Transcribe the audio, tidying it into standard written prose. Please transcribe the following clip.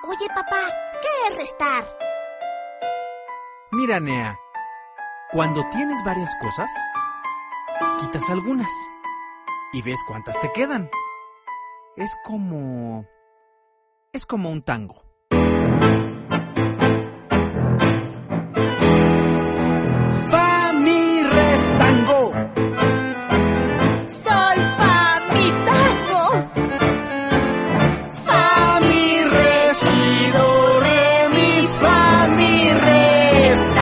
Oye, papá, ¿qué es restar? Mira, Nea, cuando tienes varias cosas, quitas algunas y ves cuántas te quedan. Es como un tango.